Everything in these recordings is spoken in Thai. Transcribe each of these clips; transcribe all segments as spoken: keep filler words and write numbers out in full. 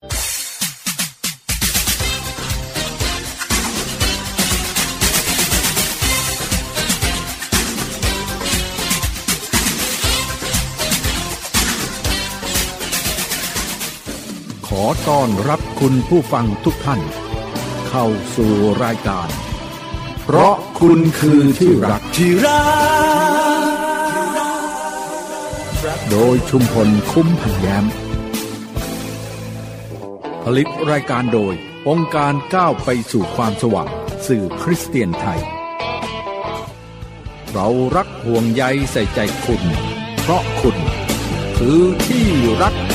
ขอต้อนรับคุณผู้ฟังทุกท่านเข้าสู่รายการเพราะคุณคือที่รักที่รักโดยชุมพลคุ้มพันแย้มผลิตรายการโดยองค์การก้าวไปสู่ความสว่างสื่อคริสเตียนไทยเรารักห่วงใยใส่ใจคุณเพราะคุณคือที่รัก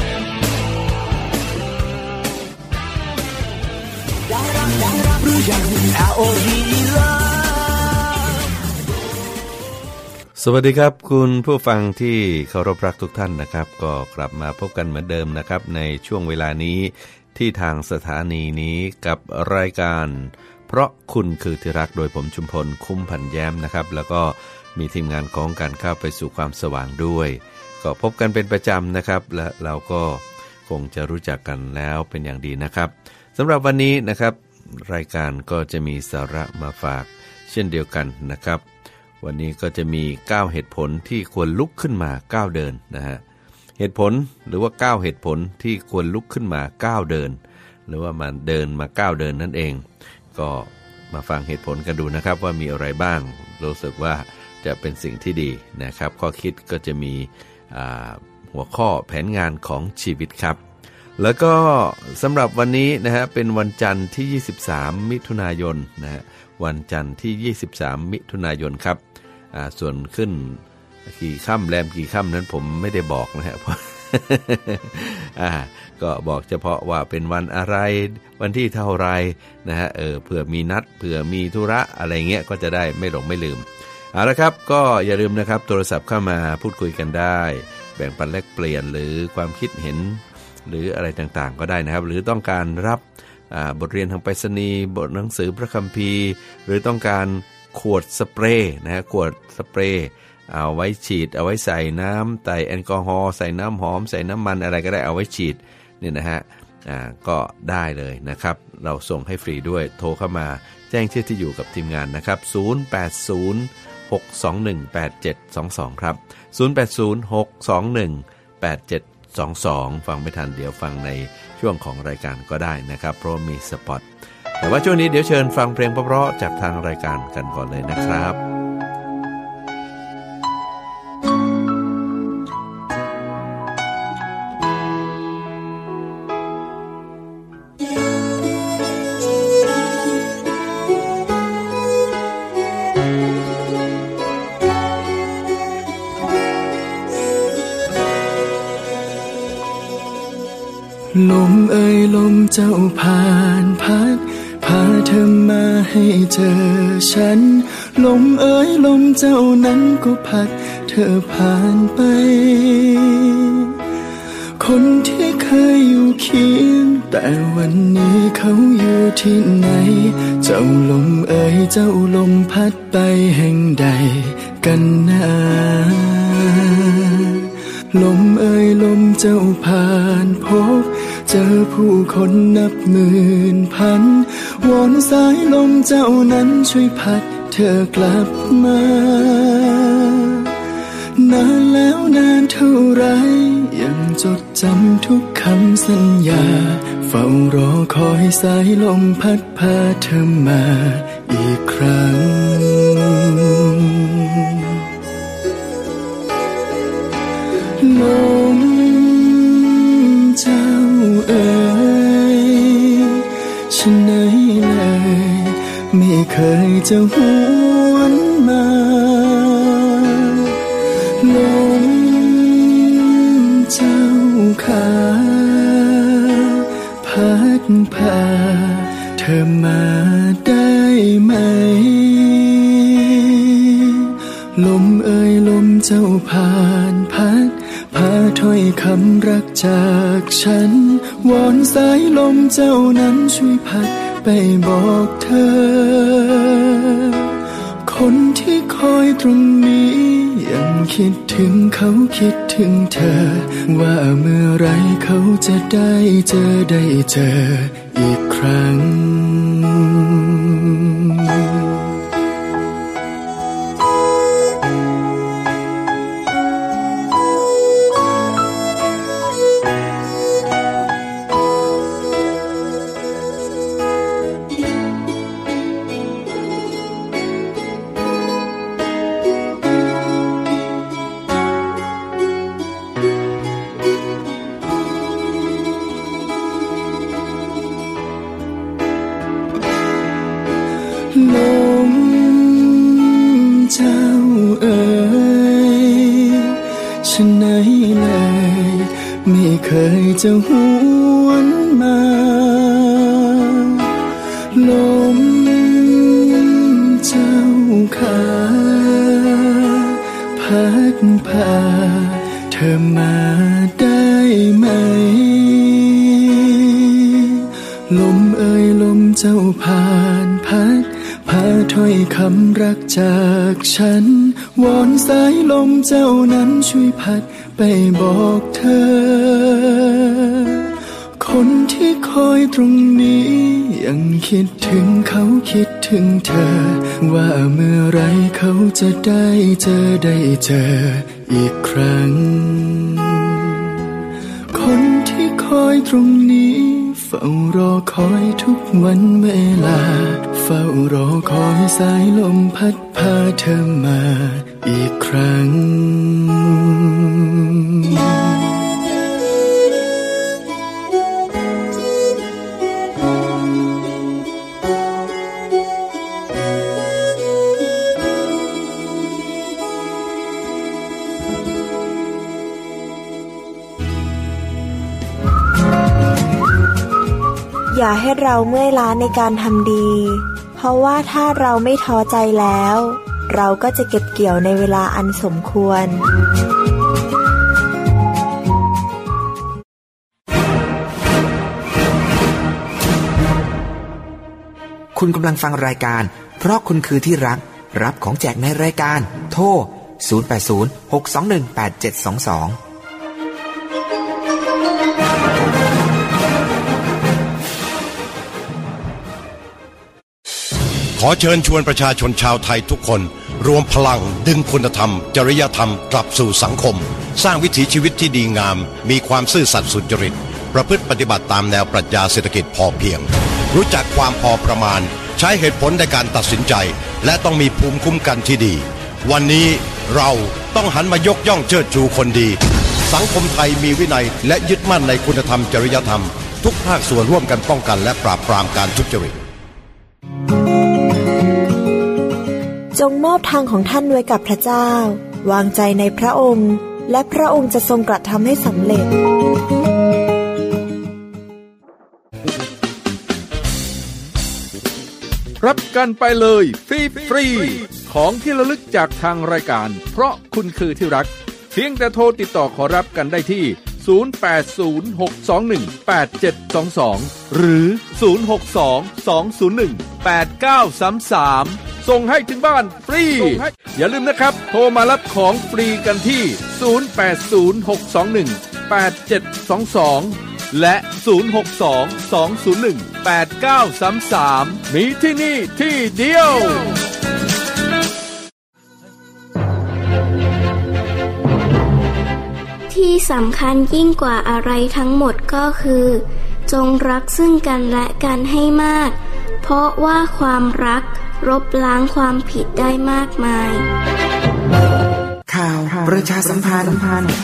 สวัสดีครับคุณผู้ฟังที่เคารพรักทุกท่านนะครับก็กลับมาพบกันเหมือนเดิมนะครับในช่วงเวลานี้ที่ทางสถานีนี้กับรายการเพราะคุณคือที่รักโดยผมชุมพลคุ้มพันแย้มนะครับแล้วก็มีทีมงานของการเข้าไปสู่ความสว่างด้วยก็พบกันเป็นประจำนะครับและเราก็คงจะรู้จักกันแล้วเป็นอย่างดีนะครับสำหรับวันนี้นะครับรายการก็จะมีสาระมาฝากเช่นเดียวกันนะครับวันนี้ก็จะมีเก้าเหตุผลที่ควรลุกขึ้นมาก้าวเดินนะฮะเหตุผลหรือว่าเก้าเหตุผลที่ควรลุกขึ้นมาก้าวเดินหรือว่ามาเดินมาก้าวเดินนั่นเองก็มาฟังเหตุผลกันดูนะครับว่ามีอะไรบ้างรู้สึกว่าจะเป็นสิ่งที่ดีนะครับข้อคิดก็จะมีหัวข้อแผนงานของชีวิตครับแล้วก็สำหรับวันนี้นะฮะเป็นวันจันทร์ที่ยี่สิบสามมิถุนายนนะฮะวันจันทร์ที่ยี่สิบสามมิถุนายนครับอ่าส่วนขึ้นกี่ค่ำแรมกี่ค่ำนั้นผมไม่ได้บอกนะฮะ อ่าก็บอกเฉพาะว่าเป็นวันอะไรวันที่เท่าไรนะฮะเออเผื่อมีนัดเผื่อมีธุระอะไรเงี้ยก็จะได้ไม่หลงไม่ลืมเอาละครับก็อย่าลืมนะครับโทรศัพท์เข้ามาพูดคุยกันได้แบ่งปันแลกเปลี่ยนหรือความคิดเห็นหรืออะไรต่างๆก็ได้นะครับหรือต้องการรับบทเรียนทางไปรษณีย์บทหนังสือพระคัมภีร์หรือต้องการขวดสเปรย์นะฮะขวดสเปรย์เอาไว้ฉีดเอาไว้ใส่น้ำใส่แอลกอฮอล์ใส่น้ำหอมใส่น้ำมันอะไรก็ได้เอาไว้ฉีดเนี่ยนะฮะอ่าก็ได้เลยนะครับเราส่งให้ฟรีด้วยโทรเข้ามาแจ้งชื่อที่อยู่กับทีมงานนะครับศูนย์ แปด ศูนย์ หก สอง หนึ่ง แปด เจ็ด สอง สองครับศูนย์ แปด ศูนย์ หก สอง หนึ่ง แปด เจ็ดสองสองฟังไม่ทันเดี๋ยวฟังในช่วงของรายการก็ได้นะครับเพราะมีสปอตแต่ว่าช่วงนี้เดี๋ยวเชิญฟังเพลงเพราะๆจากทางรายการกันก่อนเลยนะครับลมเอ่ยลมเจ้าผ่านพัดพาเธอมาให้เจอฉันลมเอ่ยลมเจ้านั้นก็พัดเธอผ่านไปคนที่เคยอยู่เคียงแต่วันนี้เขาอยู่ที่ไหนเจ้าลมเอ่ยเจ้าลมพัดไปแห่งใดกันนะลมเอ่ยลมเจ้าผ่านพบเจอผู้คนนับหมื่นพันวอนสายลมเจ้านั้นช่วยพัดเธอกลับมานานแล้วนานเท่าไรยังจดจำทุกคำสัญญาเฝ้ารอคอยสายลมพัดพาเธอมาอีกครั้งลมเจ้าเอ๋ยฉันไหนเลยไม่เคยจะหวนมาลมเจ้าขาพัดพาเธอมาได้ไหมลมเอ่ยลมเจ้าผ่านพัดพาถ้อยคำรักจากฉันวอนสายลมเจ้านั้นช่วยพัดไปบอกเธอขคนที่คอยตรงนี้ยังคิดถึงเขาคิดถึงเธอว่าเมื่อไรเขาจะได้เจอได้เจออีกครั้งลมเจ้าเอ๋ยฉันไหนเลยไม่เคยจะหวนมาลมเจ้าขาพัดพาเธอมาได้ไหมลมเอ่ยลมเจ้าผ่านพัดพาถ้อยคำรักจากฉันวอนสายลมเจ้านั้นช่วยพัดไปบอกเธอคนที่คอยตรงนี้ยังคิดถึงเขาคิดถึงเธอว่าเมื่อไรเขาจะได้เจอได้เจออีกครั้งคนที่คอยตรงนี้เฝ้ารอคอยทุกวันเวลาเฝ้ารอคอยสายลมพัดพาเธอมาอีกครั้งอย่าให้เราเมื่อยล้าในการทำดีเพราะว่าถ้าเราไม่ท้อใจแล้วเราก็จะเก็บเกี่ยวในเวลาอันสมควรคุณกำลังฟังรายการเพราะคุณคือที่รักรับของแจกในรายการโทรศูนย์ แปด ศูนย์ หก สอง หนึ่ง แปด เจ็ด สอง สองขอเชิญชวนประชาชนชาวไทยทุกคนรวมพลังดึงคุณธรรมจริยธรรมกลับสู่สังคมสร้างวิถีชีวิตที่ดีงามมีความซื่อสัตย์สุจริตประพฤติปฏิบัติตามแนวปรัชญาเศรษฐกิจพอเพียงรู้จักความพอประมาณใช้เหตุผลในการตัดสินใจและต้องมีภูมิคุ้มกันที่ดีวันนี้เราต้องหันมายกย่องเชิดชูคนดีสังคมไทยมีวินัยและยึดมั่นในคุณธรรมจริยธรรมทุกภาคส่วนร่วมกันป้องกันและปราบปรามการทุจริตจงมอบทางของท่านไว้กับพระเจ้าวางใจในพระองค์และพระองค์จะทรงกระทำให้สำเร็จรับกันไปเลยฟรีฟรีของที่ระลึกจากทางรายการเพราะคุณคือที่รักเพียงแต่โทรติดต่อขอรับกันได้ที่ศูนย์ แปด ศูนย์ หก สอง หนึ่ง แปด เจ็ด สอง สองหรือศูนย์ หก สอง สอง ศูนย์ หนึ่ง แปด เก้า สาม สามส่งให้ถึงบ้านฟรีอย่าลืมนะครับโทรมารับของฟรีกันที่ศูนย์ แปด ศูนย์ หก สอง หนึ่ง แปด เจ็ด สอง สองและศูนย์ หก สอง สอง ศูนย์ หนึ่ง แปด เก้า สาม สามมีที่นี่ที่เดียวที่สำคัญยิ่งกว่าอะไรทั้งหมดก็คือจงรักซึ่งกันและกันให้มากเพราะว่าความรักลบล้างความผิดได้มากมายข่าวประชาสัมพันธ์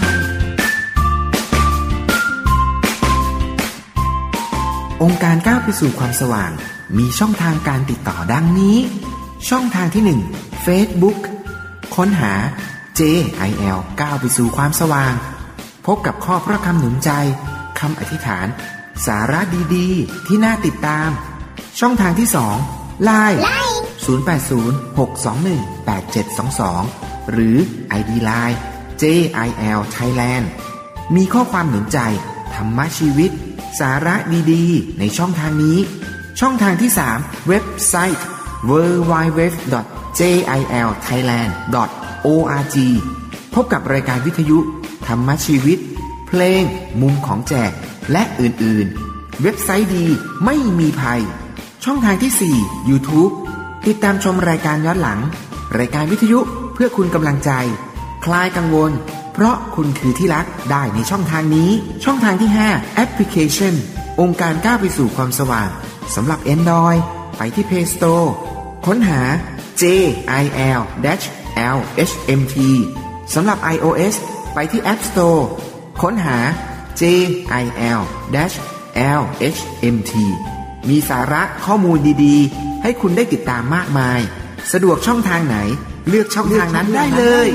องค์การก้าวไปสู่ความสว่างมีช่องทางการติดต่อดังนี้ช่องทางที่หนึ่ง Facebook ค้นหา เจ ไอ แอล ก้าวไปสู่ความสว่างพบกับข้อพระคำหนุนใจคำอธิษฐานสาระดีๆที่น่าติดตามช่องทางที่สอง ไลน์ ศูนย์ แปด ศูนย์ หก สอง หนึ่ง แปด เจ็ด สอง สองหรือ ไอ ดี ไลน์ เจ ไอ แอล Thailand มีข้อความหนุนใจธรรมะชีวิตสาระดีๆในช่องทางนี้ช่องทางที่สามเว็บไซต์ ดับเบิลยู ดับเบิลยู ดับเบิลยู ดอทเจ ไอ แอล ไทยแลนด์ ดอท โอ อาร์ จี พบกับรายการวิทยุธรรมชีวิตเพลงมุมของแจกและอื่นๆเว็บไซต์ดีไม่มีภัยช่องทางที่สี่ YouTube ติดตามชมรายการย้อนหลังรายการวิทยุเพื่อคุณกำลังใจคลายกังวลเพราะคุณคือที่รักได้ในช่องทางนี้ช่องทางที่ห้าแอปพลิเคชันองค์การก้าวไปสู่ความสว่างสำหรับ Android ไปที่ Play Store ค้นหา เจ ไอ แอล แอล เอช เอ็ม ที สำหรับ iOS ไปที่ App Store ค้นหา เจ ไอ แอล แอล เอช เอ็ม ที มีสาระข้อมูลดีๆให้คุณได้ติดตามมากมายสะดวกช่องทางไหนเลือกช่องทางนั้นได้เลย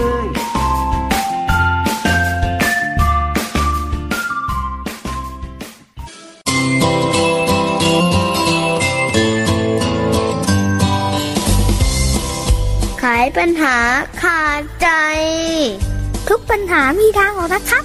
ไขปัญหาขาดใจทุกปัญหามีทางออกนะครับ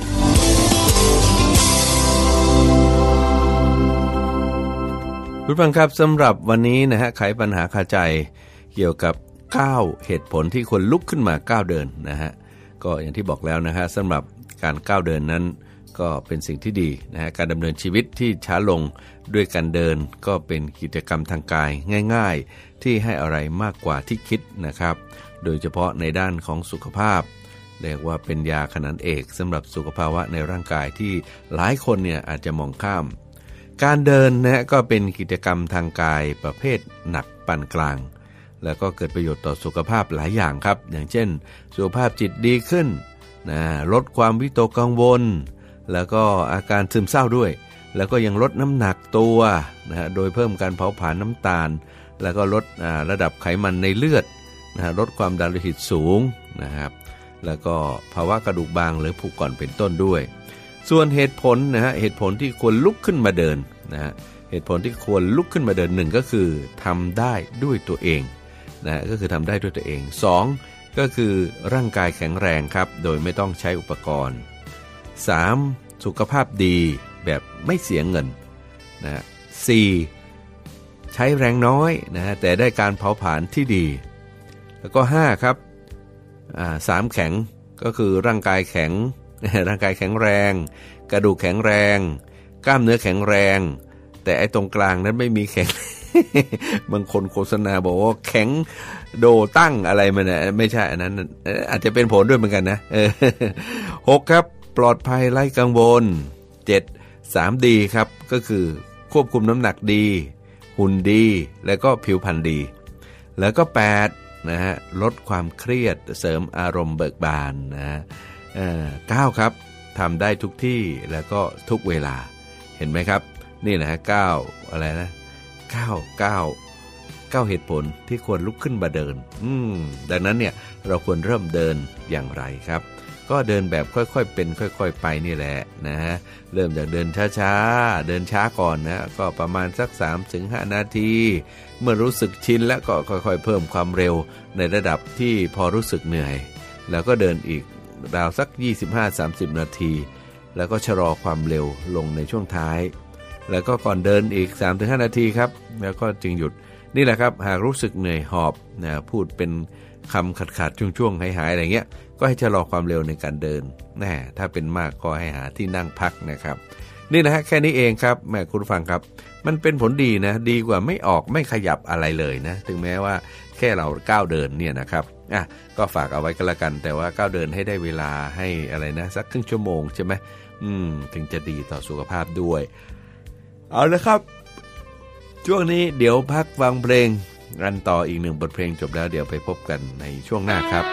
คุณฟังครับสำหรับวันนี้นะฮะไขปัญหาคาใจเกี่ยวกับเก้าเหตุผลที่คนลุกขึ้นมาก้าวเดินนะฮะก็อย่างที่บอกแล้วนะฮะสำหรับการก้าวเดินนั้นก็เป็นสิ่งที่ดีนะฮะการดำเนินชีวิตที่ช้าลงด้วยการเดินก็เป็นกิจกรรมทางกายง่ายๆที่ให้อะไรมากกว่าที่คิดนะครับโดยเฉพาะในด้านของสุขภาพเรียกว่าเป็นยาขนานเอกสำหรับสุขภาวะในร่างกายที่หลายคนเนี่ยอาจจะมองข้ามการเดินนะก็เป็นกิจกรรมทางกายประเภทหนักปานกลางแล้วก็เกิดประโยชน์ต่อสุขภาพหลายอย่างครับอย่างเช่นสุขภาพจิตดีขึ้นนะลดความวิตกกังวลแล้วก็อาการซึมเศร้าด้วยแล้วก็ยังลดน้ำหนักตัวนะฮะโดยเพิ่มการเผาผลาญน้ำตาลแล้วก็ลดระดับไขมันในเลือดนะฮะลดความดันโลหิตสูงนะครับแล้วก็ภาวะกระดูกบางหรือผุก่อนเป็นต้นด้วยส่วนเหตุผลนะฮะเหตุผลที่ควรลุกขึ้นมาเดินนะฮะเหตุผลที่ควรลุกขึ้นมาเดินหนึ่งก็คือทำได้ด้วยตัวเองนะก็คือทำได้ด้วยตัวเองสองก็คือร่างกายแข็งแรงครับโดยไม่ต้องใช้อุปกรณ์สามสุขภาพดีแบบไม่เสียเงินนะสี่ใช้แรงน้อยนะแต่ได้การเผาผลาญที่ดีแล้วก็ห้าครับอ่าสามแข็งก็คือร่างกายแข็งร่างกายแข็งแรงกระดูกแข็งแรงกล้ามเนื้อแข็งแรงแต่ไอ้ตรงกลางนั้นไม่มีแข็ง บางคนโฆษณาบอกว่าแข็งโดตั้งอะไรมันน่ะไม่ใช่อันนั้นอาจจะเป็นผลด้วยเหมือนกันนะหกครับปลอดภัยไร้กังวลเจ็ด สาม ดีครับก็คือควบคุมน้ำหนักดีหุ่นดีแล้วก็ผิวพรรณดีแล้วก็แปดนะฮะลดความเครียดเสริมอารมณ์เบิกบานนะฮะเก้าครับทำได้ทุกที่แล้วก็ทุกเวลาเห็นไหมครับนี่แหละฮะเก้าอะไรนะเก้า เก้า เก้าเหตุผลที่ควรลุกขึ้นมาเดินอืมดังนั้นเนี่ยเราควรเริ่มเดินอย่างไรครับก็เดินแบบค่อยๆเป็นค่อยๆไปนี่แหละนะฮะเริ่มจากเดินช้าๆเดินช้าก่อนนะก็ประมาณสัก สามถึงห้า นาทีเมื่อรู้สึกชินแล้วก็ค่อยๆเพิ่มความเร็วในระดับที่พอรู้สึกเหนื่อยแล้วก็เดินอีกราวสัก ยี่สิบห้าถึงสามสิบ นาทีแล้วก็ชะลอความเร็วลงในช่วงท้ายแล้วก็ก่อนเดินอีก สามถึงห้า นาทีครับแล้วก็จึงหยุดนี่แหละครับหากรู้สึกเหนื่อยหอบนะพูดเป็นคำขาดๆช่วงๆหายๆอะไรเงี้ยก็ให้ชะลอความเร็วในการเดินแน่ถ้าเป็นมากก็ให้หาที่นั่งพักนะครับนี่นะฮะแค่นี้เองครับแม่คุณผู้ฟังครับมันเป็นผลดีนะดีกว่าไม่ออกไม่ขยับอะไรเลยนะถึงแม้ว่าแค่เราก้าวเดินเนี่ยนะครับอ่ะก็ฝากเอาไว้กันละกันแต่ว่าก้าวเดินให้ได้เวลาให้อะไรนะสักครึ่งชั่วโมงใช่ไหมอืมถึงจะดีต่อสุขภาพด้วยเอาละครับช่วงนี้เดี๋ยวพักฟังเพลงกันต่ออีกหนึ่งบทเพลงจบแล้วเดี๋ยวไปพบกันในช่วงหน้าครับ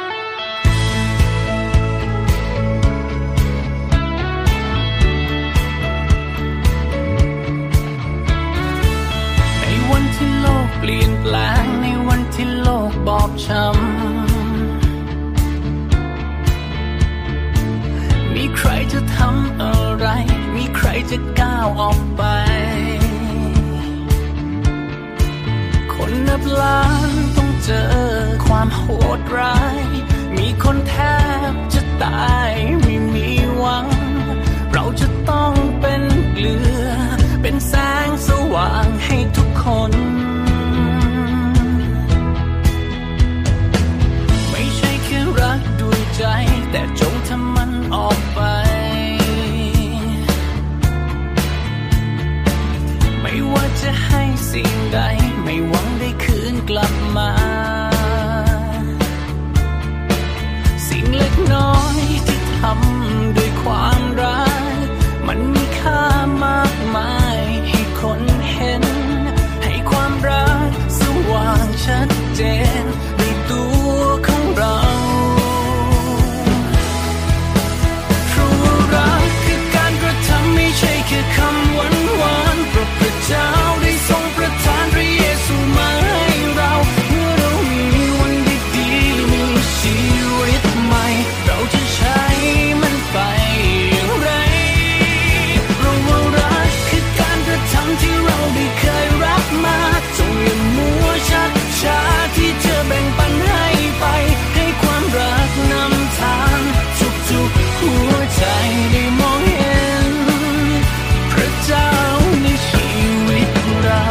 ในวันที่โลกเปลี่ยนแปลงในวันที่โลกบอบช้ำมีใครจะทำอะไรมีใครจะก้าวออกไปคนนับล้านต้องเจอความโหดร้ายมีคนแทบจะตายไม่มีหวังเราจะต้องเป็นเกลือเป็นแสงสว่างให้ทุกคนไม่ว่าจะให้สิ่งใดไม่หวังได้คืนกลับมาสิ่งเล็กน้อยที่ทำด้วยความรักมันมีค่ามากมายให้คนเห็นให้ความรักสว่างชัดเจนในตัวของเราเพราะว่ารักคือการกระทำไม่ใช่แค่คำหวานหวานเพราะพระเจ้าได้ทรงประทานพระเยซูมาให้เราเมื่อเรามีวันดีๆมีชีวิตใหม่เราจะใช้มันไปอย่างไรเพราะว่ารักคือการกระทำที่เราได้เคยรับมาจงอย่ามัวชักช้าที่จะแบ่งปันให้ไปให้ความรักนำทางทุกๆหัวใจได้มองเห็นพระเจ้าในชีวิตเรา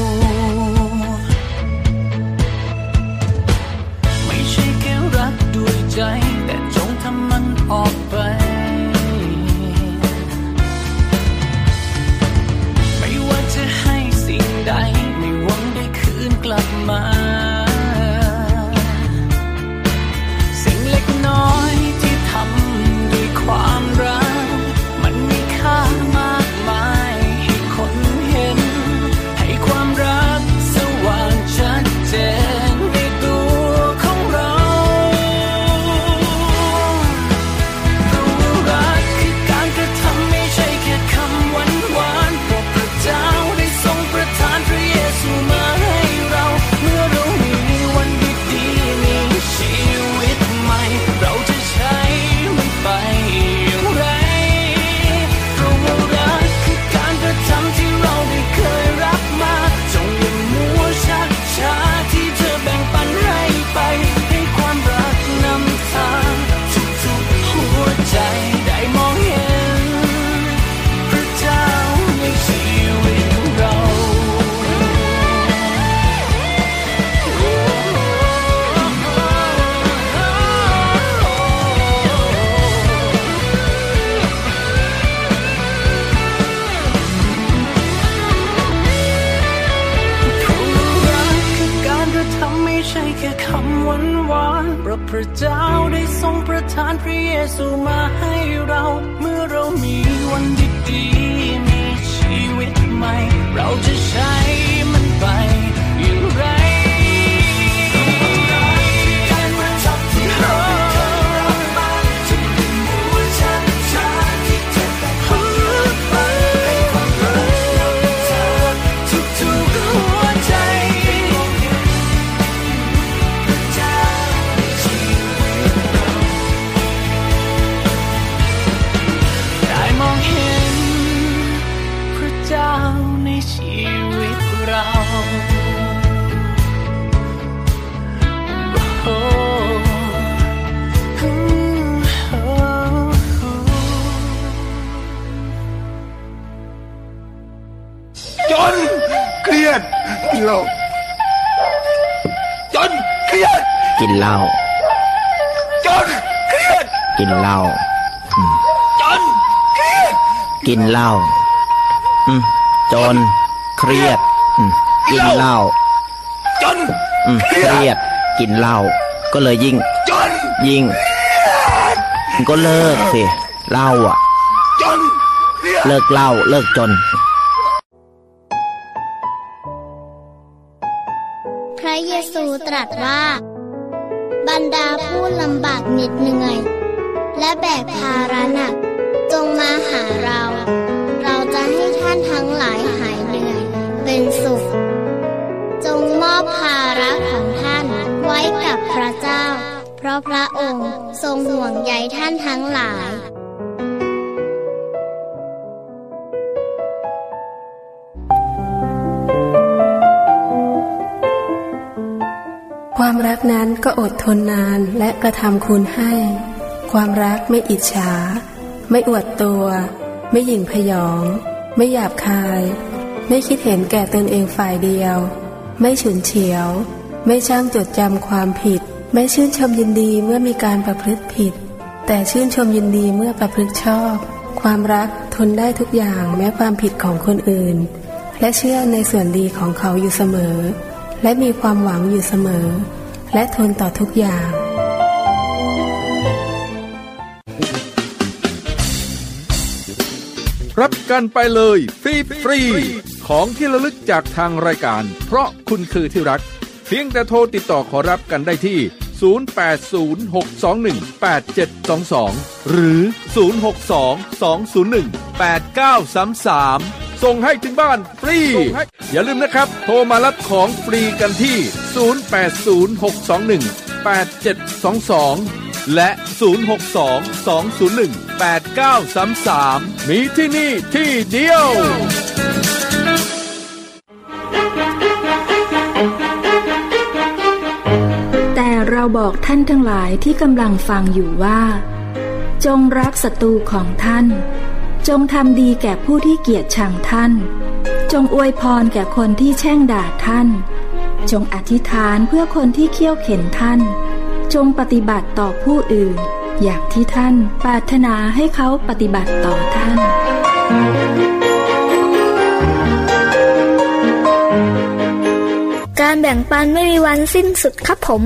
ไม่ใช่แค่รักด้วยใจแต่จงทำมันออกไปไม่ว่าจะให้สิ่งใดไม่หวังได้คืนกลับมาสิ่งเล็กน้อยที่ทำด้วยความรักมันมีค่ามากมายให้คนเห็นให้ความรักสว่างชัดเจนในตัวของเราเพราะว่ารักคือการกระทำไม่ใช่แค่คำหวานหวานเพราะพระเจ้าได้ทรงประทานพระเยซูมาให้เราเมื่อเรามีวันดีๆมีชีวิตใหม่เราจะใช้มันไปอย่างไรเพราะว่ารักคือการกระทำที่เราได้เคยรับมาจงอย่ามัวชักช้าที่จะแบ่งปันให้ไปให้ความรักนำทางทุกๆหัวใจได้มองเห็นพระเจ้าในชีวิตเราการกระทำไม่ใช่แค่คำหวานหวานเพราะพระเจ้าได้ทรงประทานพระเยซูมาให้เราเมื่อเรามีวันดีๆมีชีวิตใหม่เราจะใช้มันไปอย่างไรการกระทำที่เราเคยรับมาจะไม่มัวชักช้าที่จะแบ่งปันไปให้ความรักนำทางทุกๆหัวใจได้มองเห็นพระเจ้าในชีวิตเราโอ้โอ้โอ้จนเครียดกินเหล้าจนเครียดกินเหล้าจนเครียดกินเหล้าจนเครียดกินเหล้าอืมจนเครียดอืมกินเหล้าจนอืมเครียดกินเหล้าก็เลยยิ่งจนยิ่งก็เลิกสิเหล้าอ่ะจนเลิกเหล้าเลิกจนพระเยซูตรัสว่าบรรดาผู้ลำบากเหน็ดเหนื่อยและแบกภาระหนักจงมาหาเราเราจะให้ท่านทั้งหลายหายเหนื่อยเป็นสุขจงมอบภาระของท่านไว้กับพระเจ้าเพราะพระองค์ทรงห่วงใยท่านทั้งหลายความรักนั้นก็อดทนนานและกระทำคุณให้ความรักไม่อิจฉาไม่อวดตัวไม่หยิ่งพยองไม่หยาบคายไม่คิดเห็นแก่ตนเองฝ่ายเดียวไม่ฉุนเฉียวไม่ช่างจดจำความผิดไม่ชื่นชมยินดีเมื่อมีการประพฤติผิดแต่ชื่นชมยินดีเมื่อประพฤติชอบความรักทนได้ทุกอย่างแม้ความผิดของคนอื่นและเชื่อในส่วนดีของเขาอยู่เสมอและมีความหวังอยู่เสมอและทนต่อทุกอย่างรับกันไปเลยฟรีฟรีของที่ระลึกจากทางรายการเพราะคุณคือที่รักเพียงแต่โทรติดต่อขอรับกันได้ที่ศูนย์ แปด ศูนย์ หก สอง หนึ่ง แปด เจ็ด สอง สองหรือศูนย์ หก สอง สอง ศูนย์ หนึ่ง แปด เก้า สาม สามส่งให้ถึงบ้านฟรีอย่าลืมนะครับโทรมารับของฟรีกันที่ศูนย์ แปด ศูนย์ หก สอง หนึ่ง แปด เจ็ด สอง สองและศูนย์ หก สอง สอง ศูนย์ หนึ่ง แปด เก้า สาม สามมีที่นี่ที่เดียวแต่เราบอกท่านทั้งหลายที่กำลังฟังอยู่ว่าจงรักศัตรูของท่านจงทำดีแก่ผู้ที่เกลียดชังท่านจงอวยพรแก่คนที่แช่งด่าท่านจงอธิษฐานเพื่อคนที่เคี่ยวเข็นท่านจงปฏิบัติต่อผู้อื่นอย่างที่ท่านปรารถนาให้เขาปฏิบัติต่อท่านการแบ่งปันไม่มีวันสิ้นสุดครับผม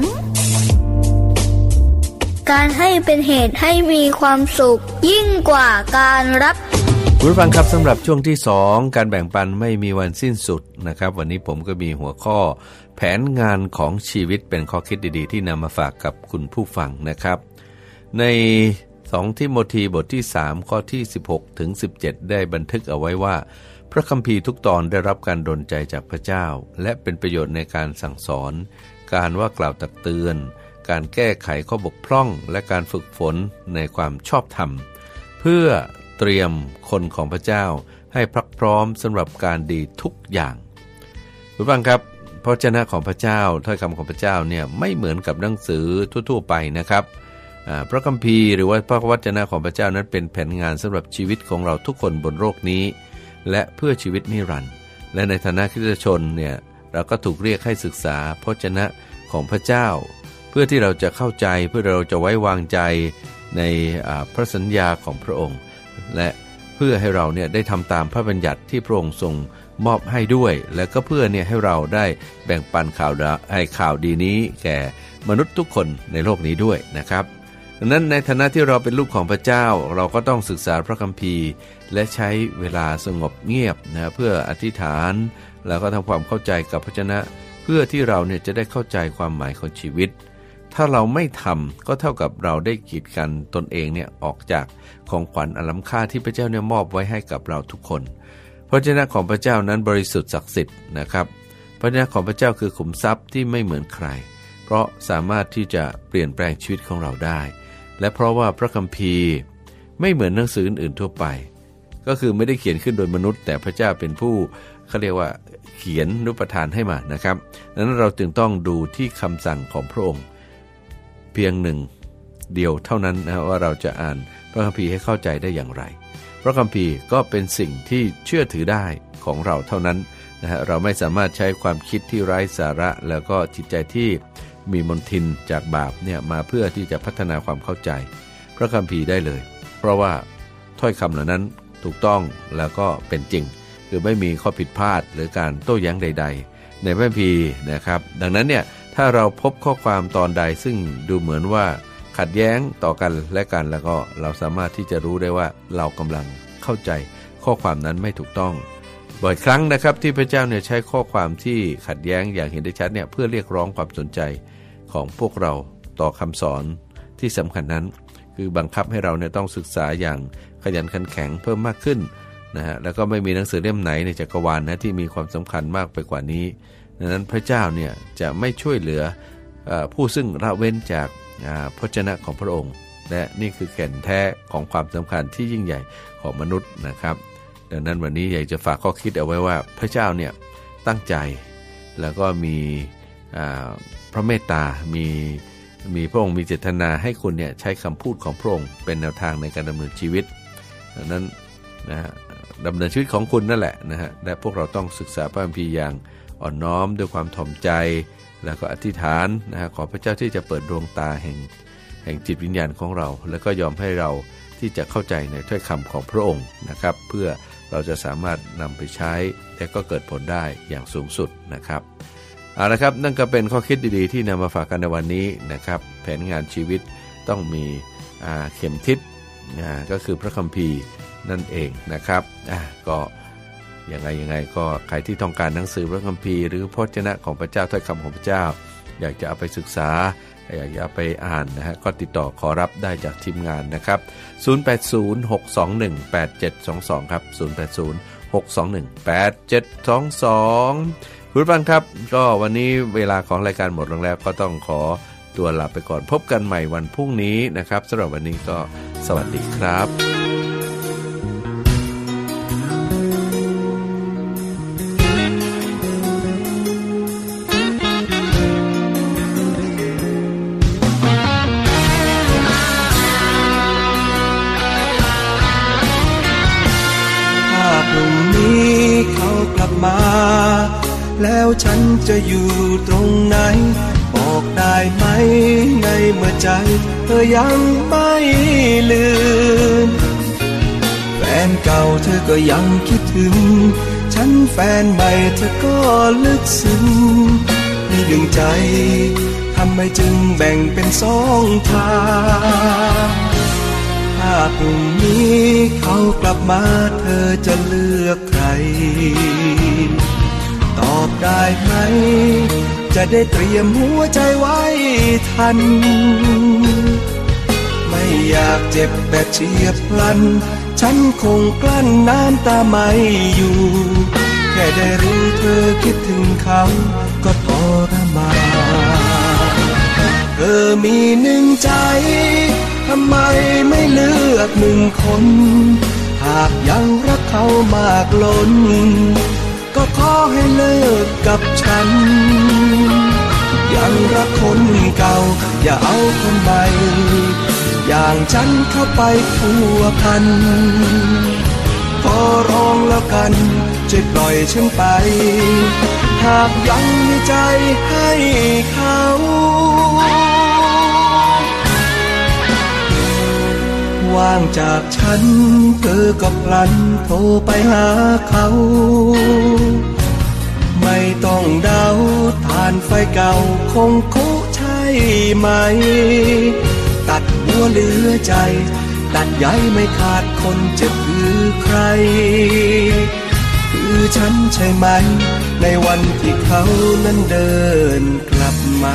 การให้เป็นเหตุให้มีความสุขยิ่งกว่าการรับคุณผู้ฟังครับสำหรับช่วงที่สองการแบ่งปันไม่มีวันสิ้นสุดนะครับวันนี้ผมก็มีหัวข้อแผนงานของชีวิตเป็นข้อคิดดีๆที่นำมาฝากกับคุณผู้ฟังนะครับในสองทิโมธีบทที่สามข้อที่สิบหกถึงสิบเจ็ดได้บันทึกเอาไว้ว่าพระคัมภีร์ทุกตอนได้รับการดลใจจากพระเจ้าและเป็นประโยชน์ในการสั่งสอนการว่ากล่าวตักเตือนการแก้ไขข้อบกพร่องและการฝึกฝนในความชอบธรรมเพื่อเตรียมคนของพระเจ้าให้พร้อมสำหรับการดีทุกอย่างคุณฟังครับพระวจนะของพระเจ้าถ้อยคำของพระเจ้าเนี่ยไม่เหมือนกับหนังสือทั่วๆไปนะครับพระคัมภีร์หรือว่าพระวจนะของพระเจ้านั้นเป็นแผนงานสำหรับชีวิตของเราทุกคนบนโลกนี้และเพื่อชีวิตนิรันดร์และในฐานะคริสตชนเนี่ยเราก็ถูกเรียกให้ศึกษาพระวจนะของพระเจ้าเพื่อที่เราจะเข้าใจเพื่อเราจะไว้วางใจในพระสัญญาของพระองค์และเพื่อให้เราเนี่ยได้ทำตามพระบัญญัติที่พระองค์ทรงมอบให้ด้วยและก็เพื่อเนี่ยให้เราได้แบ่งปันข่าวให้ข่าวดีนี้แก่มนุษย์ทุกคนในโลกนี้ด้วยนะครับดังนั้นในฐานะที่เราเป็นลูกของพระเจ้าเราก็ต้องศึกษาพระคัมภีร์และใช้เวลาสงบเงียบนะเพื่ออธิษฐานแล้วก็ทำความเข้าใจกับพระวจนะเพื่อที่เราเนี่ยจะได้เข้าใจความหมายของชีวิตถ้าเราไม่ทำก็เท่ากับเราได้กีดกันตนเองเนี่ยออกจากของขวัญอันล้ำค่าที่พระเจ้าเนี่ยมอบไว้ให้กับเราทุกคนพระวจนะของพระเจ้านั้นบริสุทธิ์ศักดิ์สิทธิ์นะครับพระวจนะของพระเจ้าคือขุมทรัพย์ที่ไม่เหมือนใครเพราะสามารถที่จะเปลี่ยนแปลงชีวิตของเราได้และเพราะว่าพระคัมภีร์ไม่เหมือนหนังสืออื่นๆทั่วไปก็คือไม่ได้เขียนขึ้นโดยมนุษย์แต่พระเจ้าเป็นผู้เขาเรียกว่าเขียนรูปทานให้มานะครับดังนั้นเราจึงต้องดูที่คำสั่งของพระองค์เพียงหนึ่งเดียวเท่านั้นนะว่าเราจะอ่านพระคัมภีร์ให้เข้าใจได้อย่างไรพระคัมภีร์ก็เป็นสิ่งที่เชื่อถือได้ของเราเท่านั้นนะฮะเราไม่สามารถใช้ความคิดที่ไร้สาระแล้วก็จิตใจที่มีมลทินจากบาปเนี่ยมาเพื่อที่จะพัฒนาความเข้าใจพระคัมภีร์ได้เลยเพราะว่าถ้อยคำเหล่านั้นถูกต้องแล้วก็เป็นจริงคือไม่มีข้อผิดพลาดหรือการโต้แย้งใดๆในพระคัมภีร์นะครับดังนั้นเนี่ยถ้าเราพบข้อความตอนใดซึ่งดูเหมือนว่าขัดแย้งต่อกันและกันแล้วก็เราสามารถที่จะรู้ได้ว่าเรากำลังเข้าใจข้อความนั้นไม่ถูกต้องบ่อยครั้งนะครับที่พระเจ้าเนี่ยใช้ข้อความที่ขัดแย้งอย่างเห็นได้ชัดเนี่ยเพื่อเรียกร้องความสนใจของพวกเราต่อคำสอนที่สำคัญนั้นคือบังคับให้เราเนี่ยต้องศึกษาอย่างขยันขันแข็งเพิ่มมากขึ้นนะฮะแล้วก็ไม่มีหนังสือเล่มไหนในจักรวาลนะที่มีความสำคัญมากไปกว่านี้ดังนั้นพระเจ้าเนี่ยจะไม่ช่วยเหลือผู้ซึ่งละเว้นจากพระวจนะของพระองค์และนี่คือแก่นแท้ของความสำคัญที่ยิ่งใหญ่ของมนุษย์นะครับดังนั้นวันนี้อยากจะฝากข้อคิดเอาไว้ว่าพระเจ้าเนี่ยตั้งใจแล้วก็มีพระเมตตามีมีพระองค์มีเจตนาให้คุณเนี่ยใช้คำพูดของพระองค์เป็นแนวทางในการดำเนินชีวิตดังนั้นนะฮะดำเนินชีวิตของคุณนั่นแหละนะฮะและพวกเราต้องศึกษาพระคัมภีร์อย่างอ่อนน้อมด้วยความถ่อมใจแล้วก็อธิษฐานนะฮะขอพระเจ้าที่จะเปิดดวงตาแห่งแห่งจิตวิญญาณของเราแล้วก็ยอมให้เราที่จะเข้าใจในถ้อยคำของพระองค์นะครับเพื่อเราจะสามารถนำไปใช้และก็เกิดผลได้อย่างสูงสุดนะครับเอาละครับนั่นก็เป็นข้อคิดดีๆที่นำมาฝากกันในวันนี้นะครับแผนงานชีวิตต้องมีเข็มทิศก็คือพระคัมภีร์นั่นเองนะครับก็ยังไงยังไงก็ใครที่ต้องการหนังสือพระคัมภีร์หรือพระวจนะของพระเจ้าถ้อยคำของพระเจ้าอยากจะเอาไปศึกษาอยากจะเอาไปอ่านนะฮะก็ติดต่อขอรับได้จากทีมงานนะครับศูนย์ แปด ศูนย์ หก สอง หนึ่ง แปด เจ็ด สอง สองครับศูนย์ แปด ศูนย์ หก สอง หนึ่ง แปด เจ็ด สอง สองคุณผู้ฟังครับก็วันนี้เวลาของรายการหมดลงแล้วก็ต้องขอตัวลาไปก่อนพบกันใหม่วันพรุ่งนี้นะครับสำหรับวันนี้ก็สวัสดีครับมาแล้วฉันจะอยู่ตรงไหนบอกได้ไหมในเมื่อใจเธอยังไม่ลืมแฟนเก่าเธอก็ยังคิดถึงฉันแฟนใหม่เธอก็ลึกซึ้งนี่ดึงใจทำไมจึงแบ่งเป็นสองทางถ้าพรุ่งนี้เขากลับมาเธอจะเลือกใครตอบได้ไหมจะได้เตรียมหัวใจไว้ทันไม่อยากเจ็บแบบเฉียบพลันฉันคงกลั้นน้ำตาไม่อยู่แค่ได้รู้เธอคิดถึงเขาก็ทรมานเธอมีหนึ่งใจทำไมไม่เลือกหนึ่งคนหากยังรักเขามากล้นก็ขอให้เลิกกับฉันยังรักคนเก่าอย่าเอาคนใหม่อย่างฉันเข้าไปพัวพันขอร้องแล้วกันช่วยปล่อยฉันไปหากยังมีใจให้เขาว่างจากฉันเธอก็พลันโทรไปหาเขาไม่ต้องเดาทานไฟเก่าคงคุใช่ไหมตัดหัวเหลือใจตัดใยไม่ขาดคนเจ็บคือใครคือฉันใช่ไหมในวันที่เขานั้นเดินกลับมา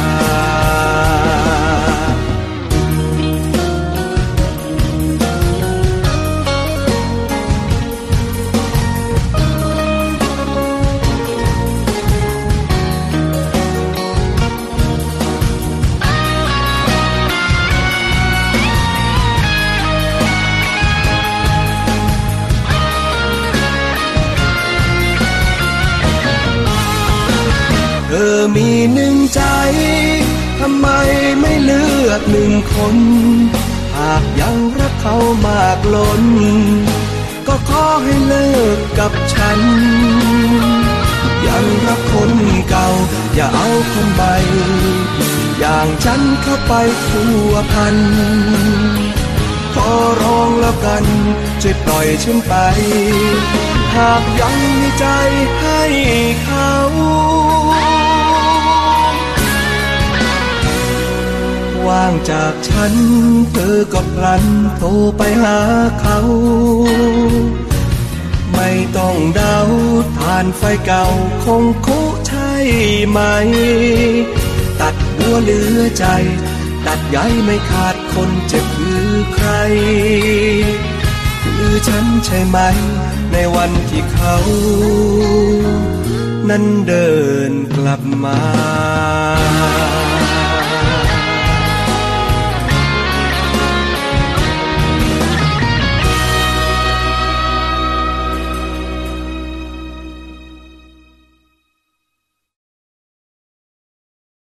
เธอมีหนึ่งใจทำไมไม่เลือกหนึ่งคนหากยังรักเขามากล้นก็ขอให้เลิกกับฉันยังรักคนเก่าอย่าเอาคนใหม่อย่างฉันเข้าไปพัวพันขอร้องแล้วกันช่วยปล่อยฉันไปหากยังมีใจให้เขาว่างจากฉันเธอก็พลันโทรไปหาเขาไม่ต้องเดาทานไฟเก่าคงคุใช่ไหมตัดหัวเหลือใจตัดใยไม่ขาดคนเจ็บคือใครคือฉันใช่ไหมในวันที่เขานั้นเดินกลับมา